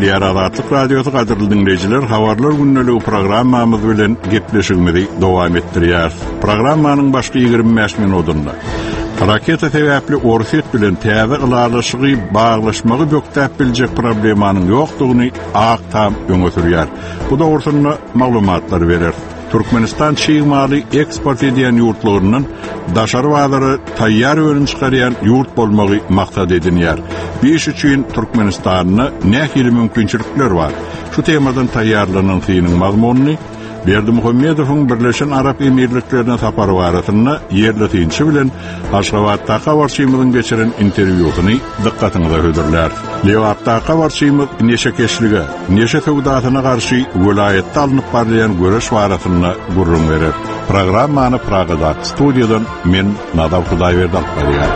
Diýer Azatlyk radiosu gadyrly dinleýijiler, habarlar günneligi programmamyz bilen gepleşigimizi dowam etdirýär. Programmanyň başky 25 minutunda raketa sebäpli Orset bilen täze ılalaşygy baglaşmagy böktäp biljek problemanyň ýokdugyny aktam öňe sürýär. Bu dogrusyna maglumatlar berer. Türkmenistan şiýmaly eksport edýän ýurtlarynyň daşary bazary taýýar ürün çykarýan ýurt bolmagy maksat edinýär. Bu iş üçin Türkmenistanyň nähili mümkinçilikler bar. Şu temadan taýýarlanan synyň mazmunyny Berdimuhammedowyň Birleşen Arap Emirliklerine sapary baratyny ýerletinçi bilen Aşgabatda habarçymyzyň geçiren interwýusyny dikkatiňize hödürler. Lewatda habarçymyz neşe keşlige, neşe sowdasyna garşy welaýetde alınıp barýan göreş baratyny gurrun berer. Programmany Pragada studiýadan men Nadal Hudaýberdi alyp barýar.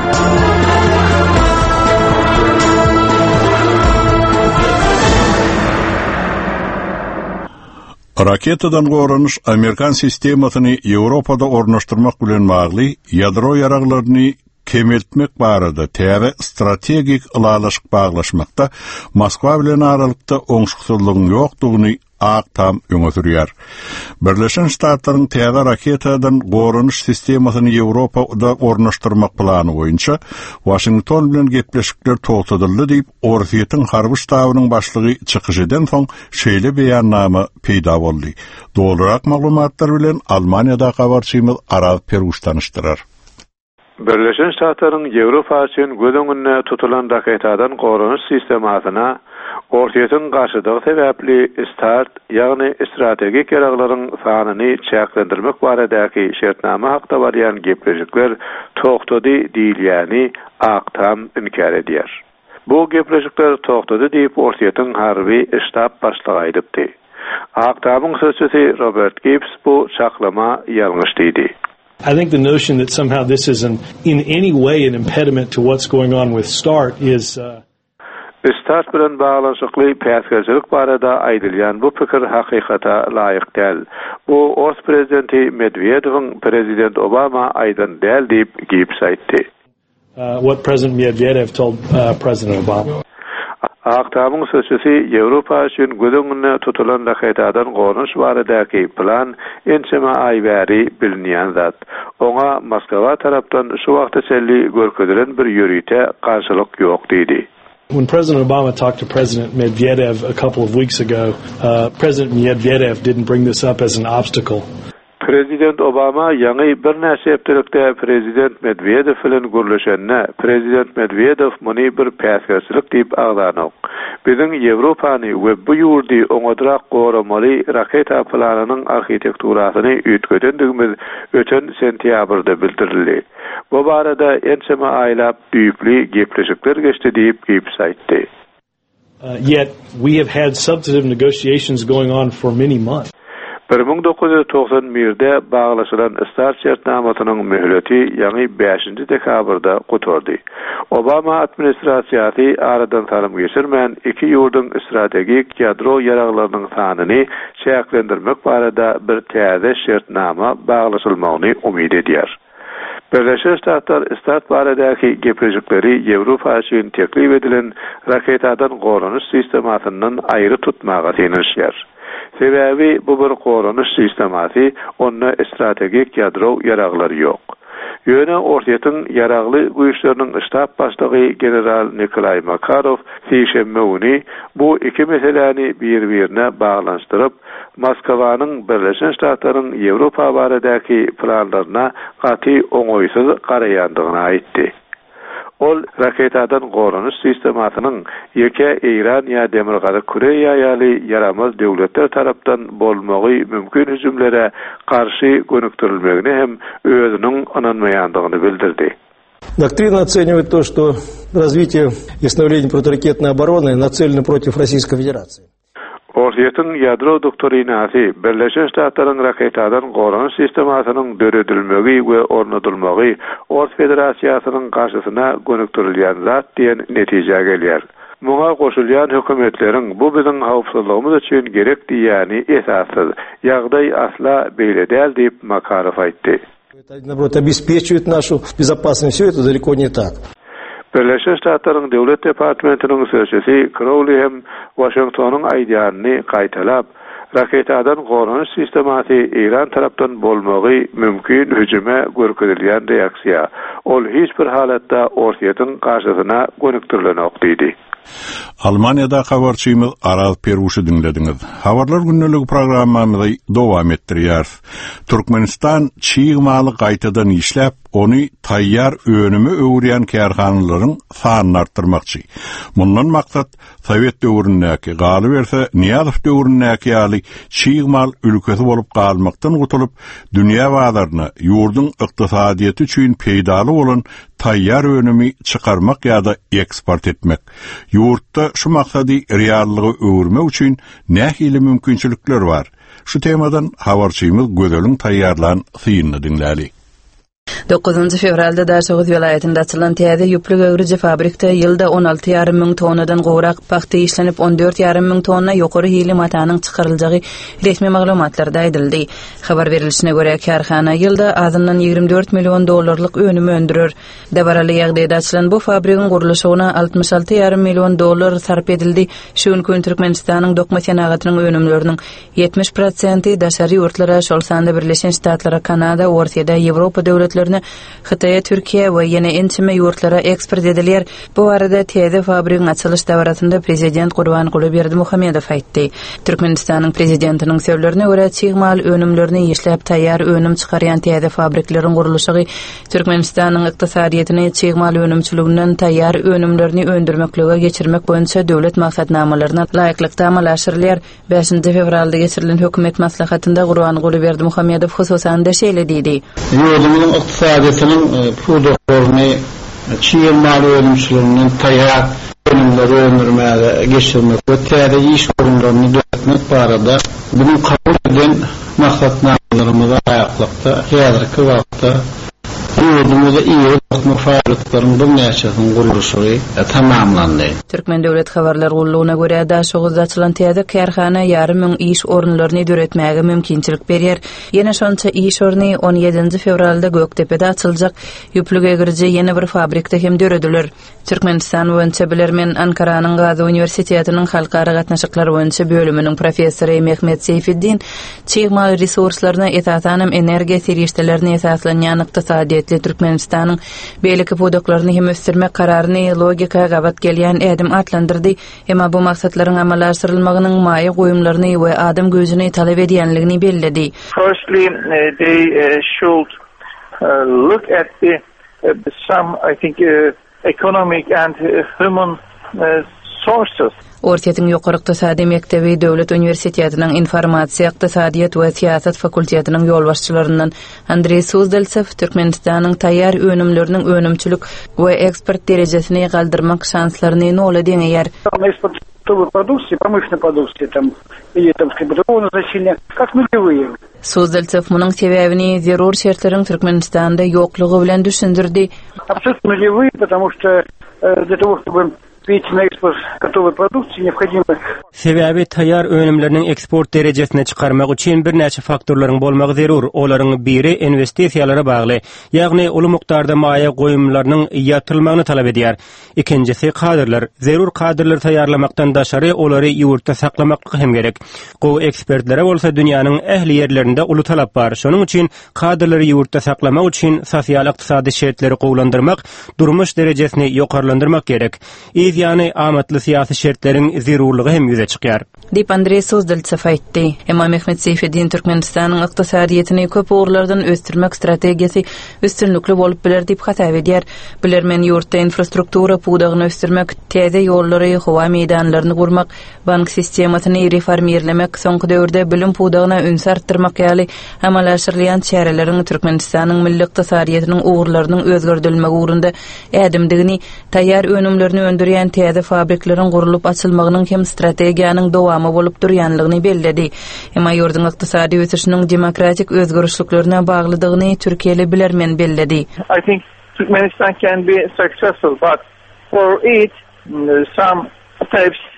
Raketadan goranyş Amerikan sistemasyny Ýewropada ornaşdyrmak bilen bagly ýadro ýaraglaryny kemeltmek barada täze strategik ılalaşyk baglaşmakda Moskwa bilen aralykda oňşuksyzlygyň ýokdugyny aktam öňe sürýär. Birleşen Ştatlaryň täze raketadan goranyş sistemasyny Ýewropada ornaşdyrmak plany boýunça Washington bilen gepleşikler togtadyldy diýip Orsetyň harby ştabynyň başlygy çykyşydan soň şeýle beýannama peýda boldy. Dolarak maglumatlar bilen Almaniýada habarçymyz Araz Peruş tanışdyrar. Birleşen Ştatlaryň Ýewropa üçin gödüňine tutulan raketadan goranyş sistemasyna Orsetyň garşydygy sebäpli start, ýagny strategik ýaraglaryň sanyny çäklendirmek baradaky şertnama hakda barýan gepleşikler togtady diýilýäni aktam inkar edýär. Bu gepleşikler togtady diýip Orsetyň harby ştab başlygy aýdypdy. Aktamyň sözçüsi Robert Gibbs bu çaklama ýalňyş diýdi. I think the notion that somehow this is in any way an impediment to what's going on with START is START bilen baglanşykly päsgerçilik barada aýdylýan bu pikir hakykata laýyk däl. Bu Ors prezidenti Medvedewiň prezident Obama aýdan däl diýip Gibbs aýtdy. What President Medvedev told President Obama. Aktamyň sözçüsi Ýewropa üçin gödüňine tutulan raketadan goranyş baradaky plan ençeme aý bäri bilinýän zat. Oňa Moskwa tarapdan şu wagtda çelli görkezdiren bir ýörüýte garşylyk ýok diýdi. When President Obama talked to President Medvedev a couple of weeks ago, President Medvedev didn't bring this up as an obstacle. Prezident Obama ýa-ni bir näçe hepdelikde Prezident Medvedew bilen görleşenne Prezident Medvedew muny bir päsgerçilik diýip agdanyk. Biziň Ýewropany we bu ýurdy oňadrak goramaly raketa planynyň arhitekturasyny üýtgedendigimiz öten sentýabrda bildirildi. Bu barada ençeme aýlap düýpli gepleşikler geçdi diýip Gibbs aýtdy. Yet we have had substantive negotiations going on for many months. 1991-de baglaşylan START şertnamasynyň möhleti ýa-ni 5-nji dekabrda guturdy. Obama administrasiýasy aradan salym geçirmän iki ýurdyň strategik ýadro ýaraglarynyň sanyny çäklendirmek barada bir täze şertnama baglaşylmagyny umyt edýär. Birleşen Ştatlar START baradaky gepleşikleri Ýewropa üçin teklip edilen raketadan goranyş sistemasynyň aýry tutmagy tenişýär. Sebäbi bu bir goranyş sistemasy, onda strategik ýadro ýaraglary ýok. Ýöne Orsetyň ýaragly güýçleriniň ştab başlygy general Nikolay Makarov şeýşembe güni bu iki meseleni bir-birine baglanşdyryp Moskwanyň Birleşen Ştatlaryň Ýewropa baradaky planlaryna gaty oňoýsuz garaýandygyny aýtdy. Ol raketadan goranyş sistemasynyň ýeke İran ýa Demirgaly Koreýa ýaly yaramaz döwletler tarapdan bolmagy mümkin hüjümlere garşy gönükdirilmegini hem özüniň ananmaýandygyny bildirdi. Доктрина оценивает то, что развитие и становление противоракетной обороны нацелено против Российской Федерации. Orsetyň ýadro doktrinasy Birleşen Ştatlaryň raketadan goranyş sistemasynyň döredilmegi we ornatylmagy Ors Federasiýasynyň garşysyna gönükdirilýän zat diýen netije gelýär. Muňa goşulýan hökümetleriň bu biziň hawpsuzlygymyz üçin gerek diýäni esassyz. Ýagdaý asla beýle däl diýip Makarov aýtdy. Это, наоборот, обеспечивает нашу безопасность. Все это далеко не так. Birleşen Ştatlaryň Döwlet Departamentiniň sözçüsi Crowley hem Washingtonyň aýdýanyny gaýtalap, raketadan gorunuş sistematy İran tarapdan bolmagy mümkin hüjüme görkezilýän reaksiýa. Ol hiç bir halatda ortaýatyň garşysyna gönükdirilen okdydy. Almanya'da habarçymyz Araz Peruşy dinlediňiz. Habarlar günneligi programmamyzy dowam etdirýär. Türkmenistan çiğmaly gaýtadan işläp, onu tayyar önümü öwrýän kärhanalaryň sanyny artdyrmakçy. Mundan maksat Sowet döwründäki galy berse Niýazow döwründäki ýaly çiğmal ülkesi bolup galmakdan gutulup, dünýä bazaryna ýurdun ykdysadyety üçin peýdaly bolan tayyar önümü çykarmak ýa-da eksport etmek. Ýurtda şu maksady reallygy öwürmek üçin nähili mümkinçilikler bar. Şu temadan habarçymyz Gödeliň taýýarlan synyny dinläli. 9 fevralda Daşoğuz vilayetinde açılan täze ýüplük öwrüji fabrikda ýylda 16,5 müň tonnadan gowrak paxta işlenip 14,5 müň tonna ýokary hilim atanyň çykaryljagy resmi maglumatlarda aýdyldy. Habar berilişine görä kärhana ýylda azyndan 24 million dollarlyk önümi öndürür. Debaraly ýagdaýda açylan bu fabrikiň guruluşyna 66,5 million dollar sarp edildi. Şuň gün Türkmenistanyň dokma senagatynyň önümleriniň 70% daşary ýurtlara, şol sanda Birleşen Ştatlara, Kanada, Ortaýa, Ýewropa döwletlerine, Hytaýa, Türkiýe we ýene ençime ýurtlara eksport edilýär. Bu arada täze fabrikiň açylyş dawaratynda prezident Gurbanguly Berdimuhammedow aýtdy. Türkmenistanyň prezidentiniň sözlerine görä çiğmal önümlerini işläp taýýar önüm çykarýan täze fabrikleriň guruluşy Türkmenistanyň ykdysadyýetyny çiğmal önümçiliginden taýýar önümlerini öndürmeklige geçirmek boýunça döwlet maksatnamalaryna laýyklykda amalaşdyrylýar. 5 fevralda geçirilen hökümet maslahatynda Gurbanguly Berdimuhammedow hususan da şeýle diýdi. Ýurdumyň ykdysadyýetynyň pudoklaryny çiğmal önümçiliginden taýýar önümleri öndürmäge geçirmek we täze iş orunlaryny döretmek barada buny kabul eden maksatnamalarymyza aýaklykda häzirki wagtda ýurdumyzda iýe mufawatlaryň bir näçesini guruluşy tamamlandy. Türkmen döwlet habarlar gullugyna görä Daşoğuzda açylan täze kärhana ýarym müň iş orunlaryny döretmäge mümkinçilik berýär. Ýene şonça iş oruny 17 fevralda Göktepe'de açyljak. Ýüplük egirji ýene bir fabrikda hem dörediler. Türkmenistan boýunça bilermen Ankaranyň Gazi Uniwersitetiniň halkara gatnaşyklary boýunça bölüminiň professory Mehmet Seyfiddin çiğmal resurslaryna esasan energiýa serişdelerini esaslanýan ykdysadyýetli Türkmenistanyň beýleki pudoklaryny hem ösdürmek kararyny logika gabat gelýän edim atlandyrdy. Emma bu maksatlaryň amalaşdyrylmagynyň maýa goýumlaryny we adam gözüni talap edýänligini belledi. Firstly, they should look at some, I think, economic and human sources. Ortaýatyň ýokary ykdysady mektebi Döwlet Uniwersitetiniň Informasiýa, Ykdysadyýat we Siýasat fakultetining ýolbaşçylaryndan Andrey Suzdeltsev Türkmenistanyň taýýar önümleriniň önümçilik we eksport derejesini galdyrmak şanslaryny nola deňeýär. Продукции, промышленной продукции, там, или там, скрипатурного назначения, как нулевые. Suzdeltsev munyň sebäbini zerur şertleriň Türkmenistanda ýoklugy bilen düşündirdi. Абсолютно нулевые, потому что для того, чтобы выйти на экспорт готовой продукции, необходимо... Sebäbi taýýar önümleriniň eksport derejesine çykarmak üçin bir näçe faktorlaryň bolmagy zerur. Olaryň biri investisiýalara bagly, ýagny uly mukdarda maýa goýumlarynyň ýatyrylmagyny talap edýär. Ikincisi kadrlar. Zerur kadrlar taýýarlamakdan daşary olary ýurtda saklamaklyk hem gerek. Gowy ekspertlere bolsa dünýäniň ähli ýerlerinde uly talap bar. Şonuň üçin kadrlary ýurtda saklamak üçin sosial ykdysady şertleri gowlandyrmak, durmuş derejesini ýokarlandyrmak gerek. Ýani amatly syýasy şertleriň zerurlygy hem ýüze çykýar. Dip Andrey Suzdeltsev aýtdy. Emma Mehmet Seyfiddin Türkmenistanyň ykdysadyýetini köp ogurlardan ösdürmek strategiýasy üstünlükli bolup biler dip hatap edýär. Bilermen ýurtda infrastruktura pudagyny ösdürmek, täze ýollary, howa meýdanlaryny gurmak, bank sistemasyny reformlemek, soňky döwürde bilim pudagyna üns artdyrmak ýaly amalaşdyrylýan çäreleriň Türkmenistanyň milli ykdysadyýetiniň ogurlarynyň özgördirilmegi ugrunda ädimdigini, taýýar önümlerini öndürýän täze fabrikleriň gurulup açylmagynyň hem strategiýanyň dowamy bolup durýanlygyny belledi. Emma ýurdun ykdysady ösüşiniň demokratik özgörüşliklerine baglydygyny Türkiýeli bilermen belledi. I think Turkmenistan can be successful, but for it, some types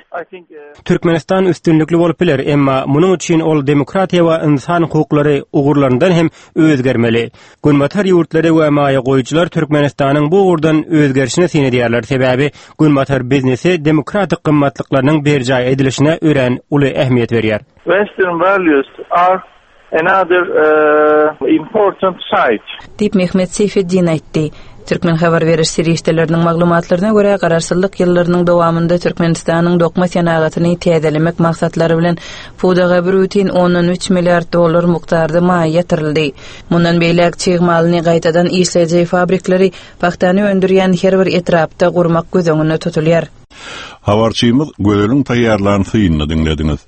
Türkmenistan üstünlükli bolup biler, emma muning üçin ol demokratiya we insan hukuklary ugurlaryndan hem özgermeli. Günbatar ýurtlary we maýa goýjylar Türkmenistanyň bu ugurdan özgerişine sinedýärler. Sebäbi günbatar biznesi demokratik gymmatlyklarynyň berjaý edilişine ören uly ähmiýet berýär. Western values are another important side. Dip Mehmet Seyfeddin aýtdy. Türkmen habar beriş serişdelerinin maglumatlaryna görä gararsızlyk ýyllarynyň dowamında Türkmenistanyň dokma senagatyny täzelemek maksatlary bilen pudaga bir rutin 13 milliard dollar mukdarda maý ýatyrildy. Mundan beýlek çygmalyny gaýtadan işleýäjek fabriklary paxtany öndürýän her bir etrapda gurmak gözüňde tutulýar. Habarçymyz Gödeliň taýýarlanyny dinlediňiz.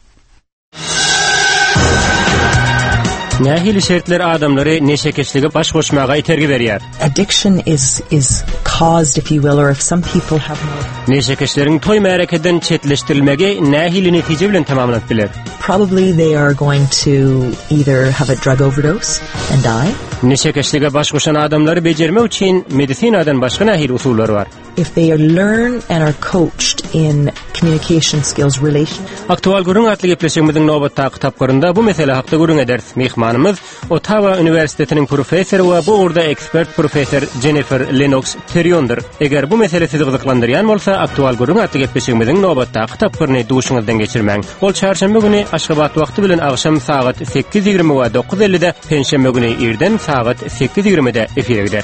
Nähili şertler adamları neşekeşlige baş koşmaga itergi berýär. Addiction is caused, if you will, or if some people have more. Neşekeşleriň toý märekeden çetleşdirilmegi nähili netije bilen tamamlanıp biler. Probably they are going to either have a drug overdose and die. Neşekeşlige baş koşan adamları bejermek üçin medisinadan başga nähili usullary bar. If they learn and are coached in communication skills, relation. Aktual gurun atly gepleşigimiziň nobatdaky tapgarynda bu mesele hakda gurun ederiz. Mehmanymyz Ottawa Üniversitetiniň professory we bu urda ekspert professor Jennifer Lennox Terriondur. Eger bu mesele sizi gyzyklandyrýan bolsa, aktual gurun atly gepleşigimiziň nobatdaky tapgaryny duşuňyzdan geçirmäň. Ol çarşamba güni Aşgabat wagty bilen agşam saat 8:20 we 9:50-de, penşembe güni irden saat 8:20-de efire gider.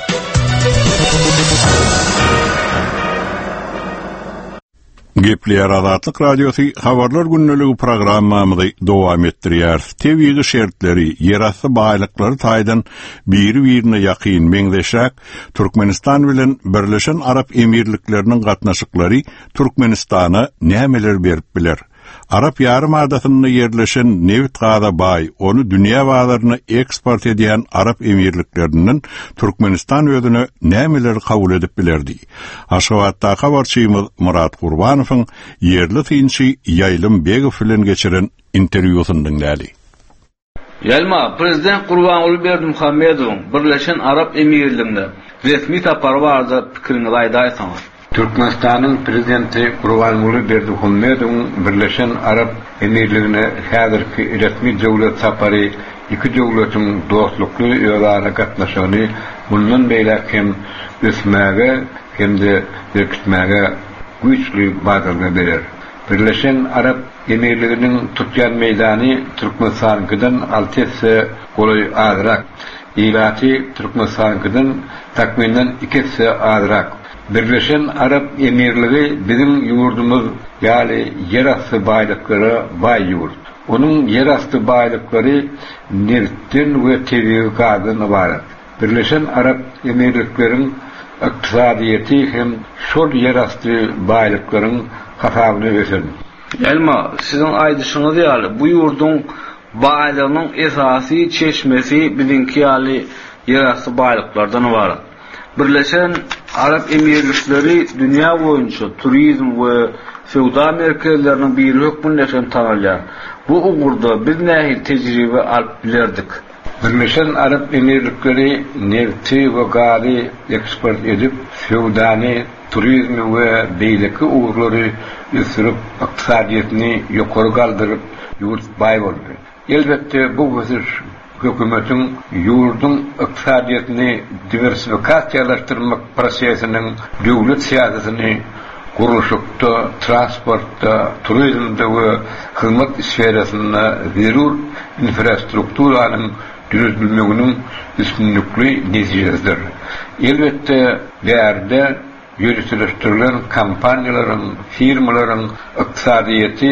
Gepler Azatlyk Radiosu habarlar günneligi programmamyzy dowam etdirýär. Tebigi şertleri, ýerasty baýlyklary taýdan biri-birine ýakyn meňzeşek Türkmenistan bilen Birleşen Arap Emirlikleriniň gatnaşyklary Türkmenistana nämeler berip biler? Arap Yarımadasynda yerleşen neft gaza baý, onu dünýä bazarına eksport edýän Arap Emirliklerinden Türkmenistan özüne nämeler kabul edip bilerdi? Aşgabatda habarçymyz Murat Gurbanowyň yerli tynçy Ýaýlym Begow bilen geçiren interwýusyny dinlädi. Ýalma prezident Gurbanuly Berdimuhammedowyň Birleşen Arap Emirliklerinde resmi tapary barada pikirini gaýdaýsaňyz. Türkmenistan'ın prezidenti Gurbanuly Berdimuhammedowyň Birleşen Arap Emirliklerine häzirki resmi döwlet sapary iki döwletiň dostlukly ýollara gatnaşygyny bundan beýle hem ösmäge hem de berkitmäge güýçli bagyrly berer. Birleşen Arap Emirlikleriniň tutýan meýdany Türkmenistan'dan 6 hisse goly azrak. Ýylaty Türkmenistan'dan takminden 2 hisse azrak. Birleşen Arap Emirligi bizim yurdumuz, ýaly ýerasty baýlyklary baý ýurt. Onuň ýerasty baýlyklary neftden we tebii gazdan ibaret. Birleşen Arap Emirlikleriň ykdysadyýety hem şol ýerasty baýlyklaryň hasabyny geçer. Elma, sizin aýdyşyňyz ýaly bu ýurdun baýlygynyň esasy çeşmesi bizinki ýaly ýerasty baýlyklardan ibaret. Birleşen Arap Emirlikleri dünýä boýunça turizm we sowda merkezleriniň biri hökmünde tanalýar. Bu ugurda biz nähili tejribe alyp bilerdik. Birleşen Arap Emirlikleri nefti we gazy eksport edip, sowdany, turizmi we beýleki ugurlary üsürüp, ykdysadyýetini ýokary galdyryp, ýurt baý boldy. Elbetde bu götürüş hökümetiň ýurdun ykdysadyýetini diversifikasiýalaşdyrmak prosesiniň döwlet siýasatyny gurulşykda, transportda, turizmde we hyzmat sferasynda zerur infrastrukturanyň düzülmeginiň üstünlikli netijesidir. Elbetde därde ýürütüleşdirilen kampaniýalaryň, firmalaryň ykdysadyýety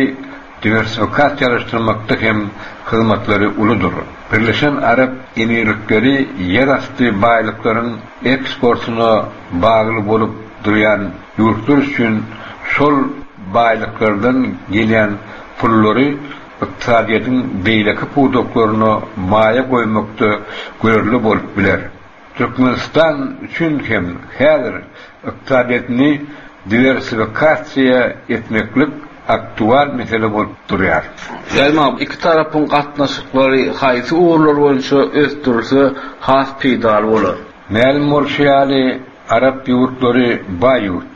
diversifikasiýalaşdyrmakda hem hyzmatlary uludur. Birleşen Arap Emirlikleri ýerasty baýlyklaryň eksportyna bagly bolup durýan ýurtlar üçin şol baýlyklardan gelýän pullary ykdysadyýetyň beýleki pudoklaryna maýa goýmakda görürli bolup biler. Türkmenistan üçin hem häzir ykdysadyýetini diversifikasiýa etmeklik aktual mesele bolup durýar. Ýalma iki tarapyň gatnaşyklary haýsy ugurlar boýunça ösdürülse has peýdal bolar. Ma'lum bolýaly Arap ýurtlary baý ýurtlar.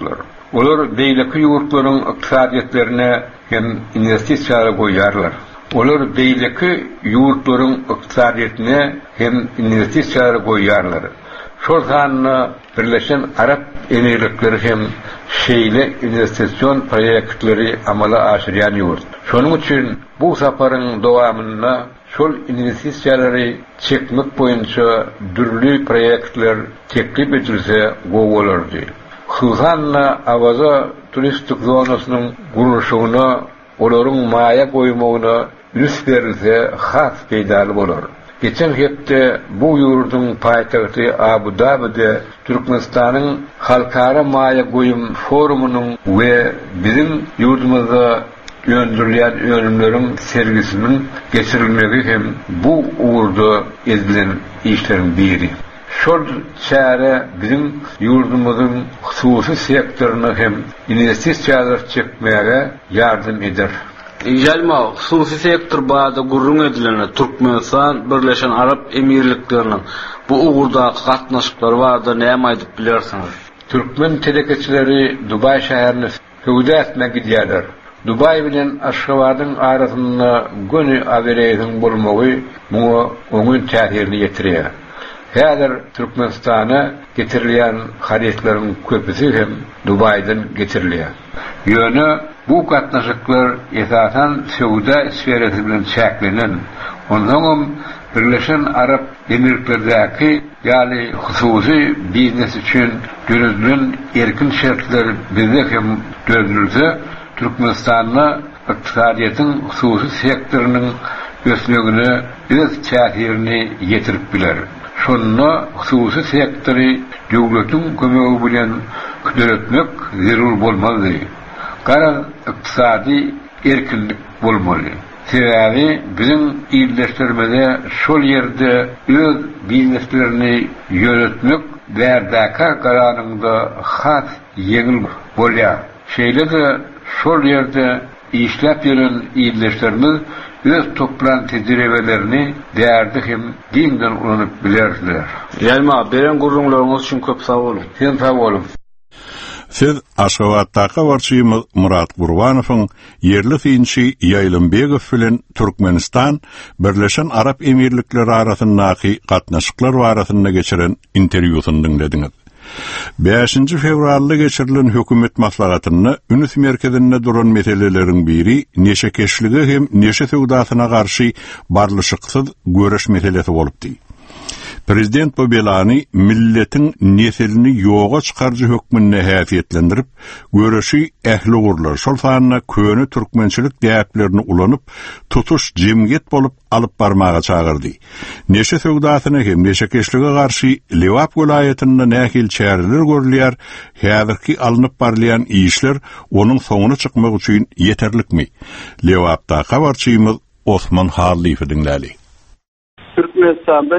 Olar beýleki ýurtlaryň ykdysadiyetlerine hem investisiýalar goýarlar. Olar beýleki ýurtlaryň ykdysadiyetine hem investisiýalar goýarlar. Şol sanyny Birleşen Arap Emirlikleri hem şeýle investisiýon proýektleri amala aşyrýan ýurt. Şonuň üçin bu saparyň dowamyna şol investisiýalary çekmek boýunça dürli proýektler teklip edilse gowy bolardy. Husanna awaza turistik zonasynyň gurulşygyna, olaryň maýa goýmagyna üns berilse has peýdaly bolar. Geçen hepde bu ýurdun paýtagty Abu Dabi'de Türkmenistanyň halkara maýa goýum forumunyň we bizim ýurdumyzda öndürilýän önümleriň sergisiniň geçirilmegi hem bu uğurda edilen işlerin biri. Şol çäre bizim ýurdumyzyň hususy sektoryny hem investisiýalar çekmäge ýardym eder. Ýalma hususy sektor baýda gurrun edilen Türkmenistan Birleşen Arap Emirlikleriniň bu uğurda gatnaşyklary barda näme aýdyp bilersiňiz? Türkmen telekeçileri Dubay şäherine höwda etmek gidýärler. Dubay bilen Aşgabatyň arasynda göni awereýiň bolmagy muňa oňun täsirini ýetirýär. Häzir Türkmenistana getirilýän hareketleriň köpüsi hem Dubaydan getirilýär. Ýöne bu gatnaşyklar esasan söwda sferasy bilen çäklenen. Ondan Birleşen Arap Emirliklerdäki ýaly hususy biznes üçin görülen erkin şertler bizde hem gözlülse Türkmenistan'a ykdysadyýetyň hususy sektorynyň ösmegine öz täsirini ýetirip biler. Şonda hususy sektory döwletiň kömegi bilen küdüretmek zerur bolmaly. Gara ykdysady erkinlik bolmaly. Sebäbi bizim ýerleşdirmede şol ýerde öz bizneslerini ýönetmek bärdäki garanyňda has ýeňil bolýar. Şeýle-de şol ýerde işläp ýören ýerleşdirmez öz toplan tejribelerini därdi hem dinden ulanyp bilerler. Ýalma beren gurrunlaryňyz üçin köp sag bolun. Sen sag bolun. Siz Aşgabatdaky warçymyz Murat Gurbanowyň yerli finçi Ýaýlymbegow bilen Türkmenistan Birleşen Arap Emirlikleri arasyndaky gatnaşyklar barasynda geçiren interwýusyny dinlediňiz. 5 fevralda geçirilen hökümet maslahatyny Ünüs merkezinde duran meseleleriň biri neşekeşligi hem neşe söwdasyna garşy barlyşyksız göreş meselesi bolupdy. Prezident bu belany milletin neselini ýoga çykarjy hökmüne häsiýetlendirip, göreşi ähli gurlar şol sanyna köni türkmençilik däplerini ulanyp, tutuş jemgyet bolup alyp barmaga çagyrdy. Neşe söwdasyna hem neşekeşlige garşy Lewap welaýetinde nähil çäreler görülýär, häzirki alınıp barlayan işler onun soňuna çykmak üçin yeterlikmi? Lewapda habarçymyz Osman Harliýew dinläli. Türkmenistan'da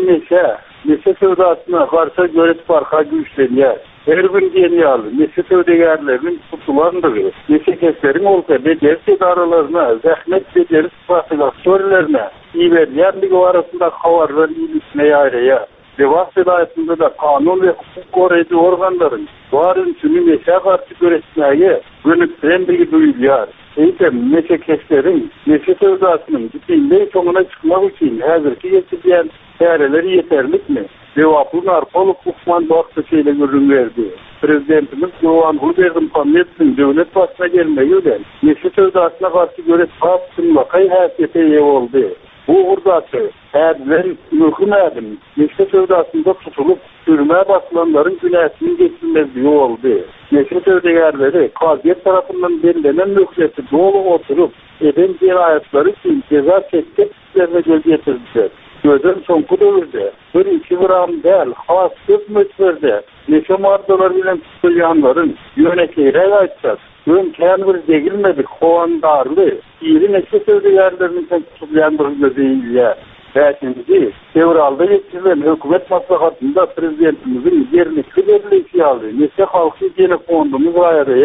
neşe söwdasyna garşy göret barka güýçlenýär. Her bir geniýal neşe söwdegerleriň tutulandygy, neşe kesleriň olsa bedelsiz aralaryna, zähmet bedelsiz fasylatörlerine iýerlerdigi arasynda habarlar ýylyşyna ýaýraýar. Lewap welaýetinde da kanun we hukuk goraýjy organlaryň baryn üçin neşe garşy göretmäge gönüklendirigi duýulýar. Eýtem neşe kesleriň neşe söwdasynyň bütünleý soňuna çykmak üçin häzirki ýetirýän çäreler ýeterlikmi? Lewapyň arkaly hukman wagty şeýle görünýärdi. Prezidentimiz Gurban Berdimuhammedowyň döwlet başyna gelmegi bilen neşe söwdasyna garşy göret tapşyrma häsiýete ýa boldy. Bu urdatı häzir möhüm neşe söwdasynda tutulup türme basılanlaryň günäsini geçirmezligi boldy. Neşe söwdegerleri Kaziýet tarapyndan berilenen möhüreti dolu oturup eden jinaýatlary üçin ceza çekmek üzerine gelýärdiler. Gözün soňky döwürde 1-2 gram däl has köp möhürde neşe mardalar bilen tutulýanlaryň ýönekeýre aýtsak, ön känbir degilmedik howandarly ýeri neşe söwdegerleriniň tutulýanlaryny diýilýär. Bäşinci, fevralda geçirilen hökümet maslahatynda prezidentimiziň yerli berleşigi aldy. Neşe halky gene fondumuz aýarýar.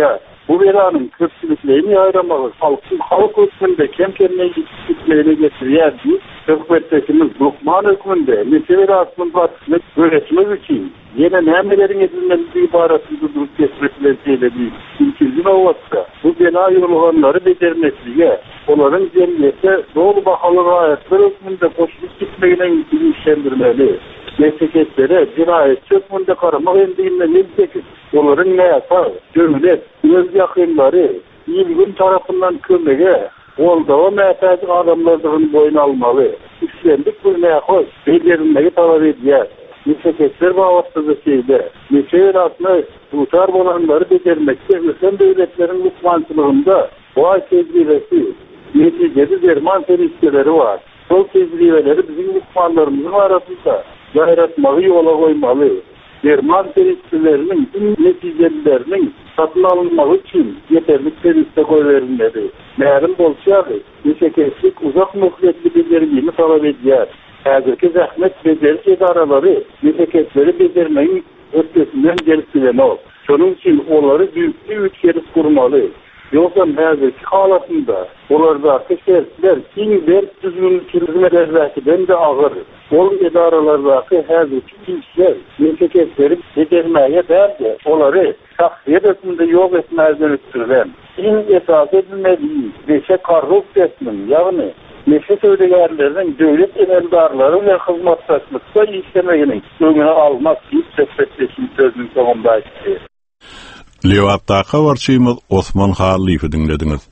bu belanın köpçülüklerini ayıramalı. Halk hükmünde kemkemine gitmeyene getiriyordu. Hükümettekimiz Lukman hükmünde mesele aslında batısını öğretmek için yine nemelerin edilmesi ibaratında durup geçmesiyle bir ülkezin olmazsa bu bela yollanları becermesiyle onların cemiyete doğru bakalı ayetler hükmünde koşulup gitmeyene ilişkilendirmeli. Memleketlere cinayet hükmünde karamak endiğinde memleket onların ne yapar? Devlet, öz yakınları ilgin tarafından kömege olda o mehtaç adamlarının boyun almalı. İşlendik bu ne yapar? Becerilmeyi talep ediyor. Memleketler bağlattığı şeyde mesele aslında tutar olanları becermekte öten devletlerin lütfancılığında bu ay tecrübesi neticede derman teristleri var. Sol tecrübeleri bizim lütfanlarımızın arasında yaratmalı, yola koymalı. Derman teristlerinin neticelerinin satın alınmak için yeterli teriste koy verilmedi. Meğerim bolçağı, neşekeslik uzak muhletli beceriliğini talep ediyor. Hazırki zahmet beceriş idaraları neşeketleri becermeyin ötesinden gelip ol. Şunun için onları büyüklü ülkeniz kurmalı. Yoksa hazırki halatında onlardaki şertler kimler düzgün hizmetlerden de ağır. Ol idaralardaki hazırki kişiler neşeketleri becermeye derdi. Onları şahsiyet etminde yok etmezden ötürülen. Esas edilmediği beşe karhuk etmin yani meşe söyleyenlerinin devlet emeldarları ve hizmetçilikte işlemeyinin önüne almak deyip sepetleşim sözünün sonunda işte. Levattaka varçıyımız Osman Halif'i dinlediniz.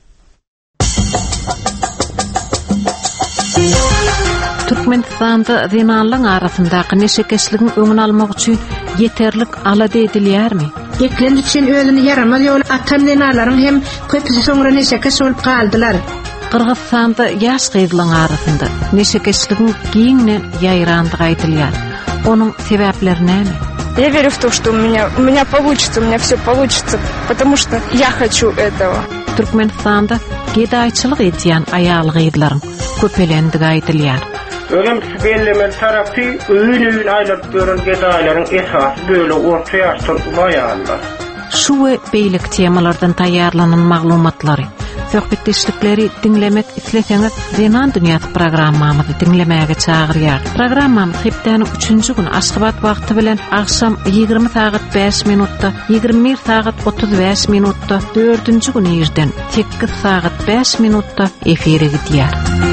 Türkmenistan'da zinanlığın arasındaki neşekeşliğin önünü almak için yeterlik aladı edilyer mi? Eklen için ölünü yaramaz yol atan zinaların hem köpüsü sonra neşekeş olup kaldılar. Kırgızstan'da yaş kıyıdılığın arasında neşekeşliğin giyinle yayrandığı edilyer. Onun sebepleri ne mi? Я верю в то, что у меня получится, у меня все получится, потому что я хочу этого. Türkmenistan'da gedayçılık ediyen ayalı gıydıların köpelendiği edilyer. Önemlisi bellemeli tarafı öğün aylıp duran gedayların esası böyle orta yaştan bayanlar. Şu ve beylik temalardan tayarlanan maglumatları, söhbetleştikleri dinlemek isterseniz Zenan Dünyası programmamızı dinlemeye çağırıyor. Programmamız heptaning 3. gün Aşgabat vakti bilen akşam 20 saat 5 minutta, 21 saat 35 minutta, 4. gün yerden 8 saat 5 minutta efire gidiyor.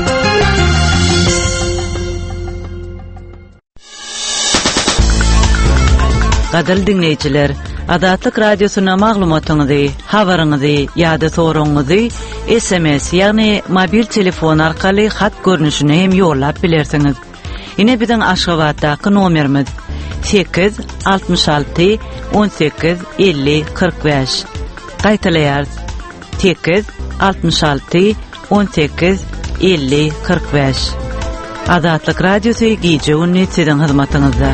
Qadirli dinleyiciler, Adatlyk Radiosyna maglumatyňyzy, habaryňyzy ýa-da soragyňyzy SMS ýagny mobil telefon arkaly hat görnüşine hem ýollap bilersiňiz. Ine biziň Aşgabatdaky nomerimiz 8 66 18 50 45. Gaýtaýar 8 66 18 50 45. Adatlyk Radiosy gije ünni siziň hyzmatyňyzda.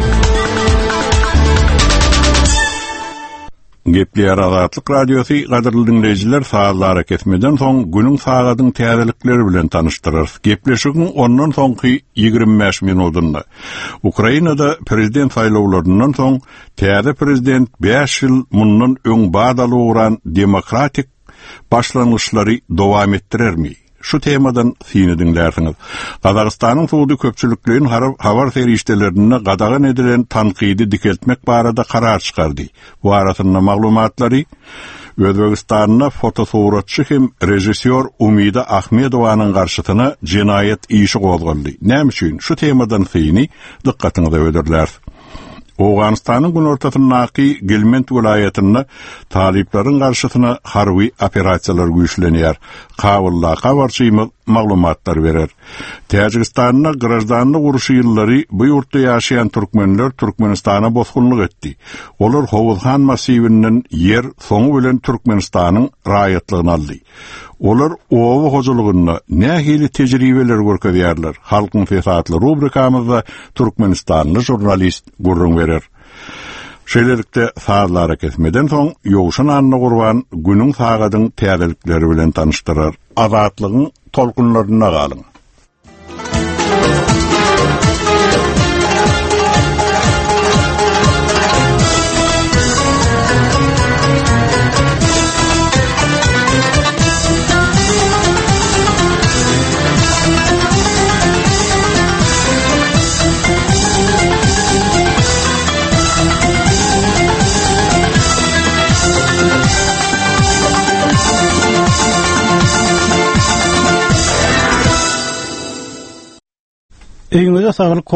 Gepler Adatlyk Radiosu gaderly dinleyijiler saatlara kesmeden soň günüň sagatyň täzelikleri bilen tanıştyrar. Gepleşigiň ondan soňky 25 minutunda Ukrainada prezident saýlawlaryndan soň täze prezident 5 ýyl mundan öň badaly uran demokratik başlangyçlary dowam etdirermi? Şu temadan sini dinlersiňiz. Gazagystanyň suwdy köpçülikliğin habar serişdelerine gadagan edilen tanqidi dikeltmek barada karar çykardy. Bu arasynda maglumatlary Özbegistanyň fotosuratçy hem rejissor Umida Ahmedowanyň garşysyna jinayet işi gozgaldy. Näme üçin? Şu temadan sini dikkatiňizi öderler. Awganistanyň gün ortasyndaky Gelment vilayetinde taliplaryň garşysyna harby operasiýalar güýçlenýär. Kabullaka barçymyz maglumatlar berer. Täjikistanyň grażdanlyk uruşy ýyllary bu ýurtda ýaşaýan türkmenler Türkmenistana bosgunlyk etdi. Olar Howuzhan masiwinden yer soňu bilen Türkmenistanyň raýatlygyny aldy. Olar owa hojulugyna nähili tejribeler görkezýärler. Halkyň fesatly rubrikamyzda Türkmenistanly jurnalist gurrun berer. Şeýlelikde saatlara kesmeden soň ýoguşan anna gurban günüň sagadyň täzelikleri bilen tanıştyrar. Azatlygyň tolkunlaryna galyň. Öýüňize saglyk.